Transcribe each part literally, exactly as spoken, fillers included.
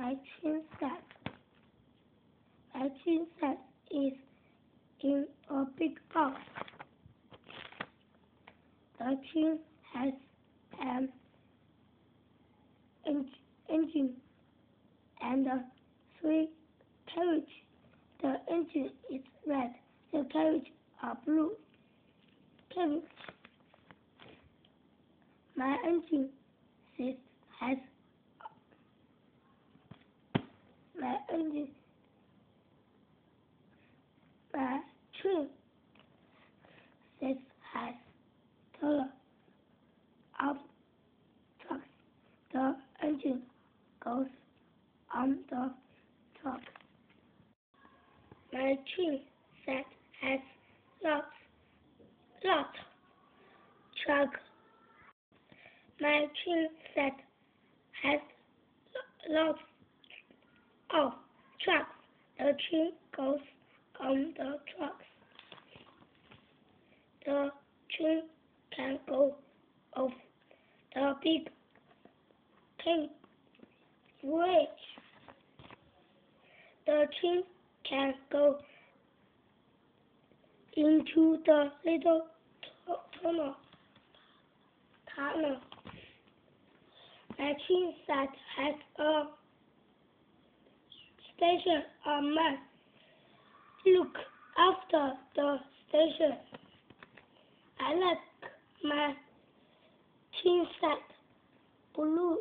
My twin set. My twin set is in a big house. The train has an en engine and uh, three carriages. The engine is red. The carriages are blue. Carriage. My engine set has my engine. My train set has the up truck. The engine goes on the truck. My train set has lots, lots truck. My train set has lots of trucks. The train goes on the trucks. The train can go off the big bridge. The train can go into the little tunnel. tunnel. My train set has a station on map. Look after the station. I like my train set blue.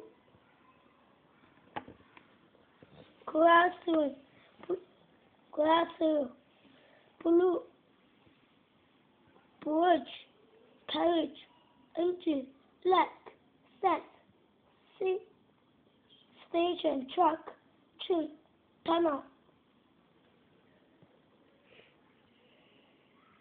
Glassy, glassy, blue, bridge, carriage, engine, leg, set, station, truck, train, tunnel.